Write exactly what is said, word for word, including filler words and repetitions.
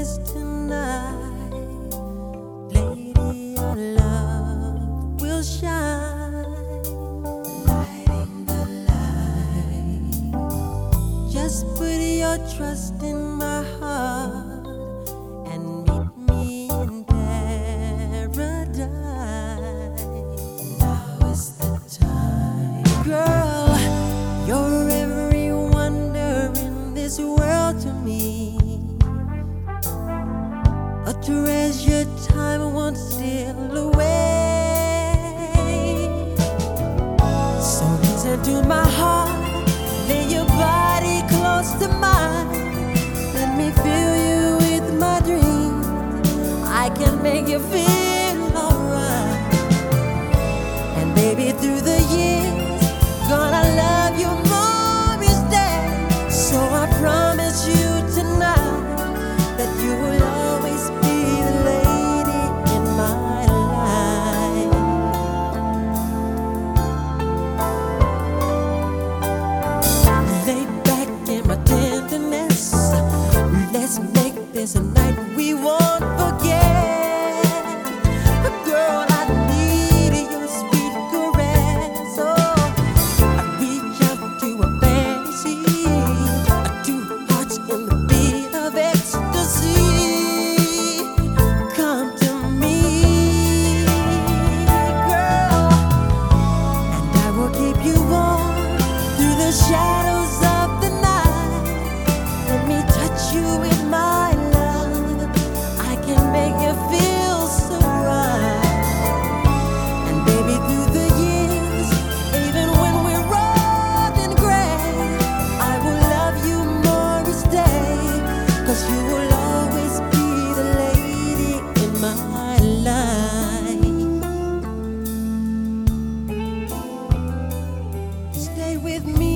place tonight. Lady, our love will shine, lighting the light. Just put your trust in my heart and meet me in paradise. Now is the time. Girl, you're every wonder in this world to me. A treasured time won't steal away. So listen to my heart, lay your body close to mine. Let me fill you with my dreams. I can make you feel alright. And baby, through the years, gonna love you more each day. So I promise you tonight that you will always be the lady in my life. Lay back in my tenderness. Let's make this a night we won't forget. Girl, I need your sweet caress. Oh, I reach out to a fantasy, two hearts in the beat of ecstasy. Come to me, girl, and I will keep you warm through the shadows of the night. Let me touch you with my love. I can make you feel so right. And baby, through the years, even when we're old and gray, I will love you more each day. 'Cause you will always be the lady in my life. Stay with me.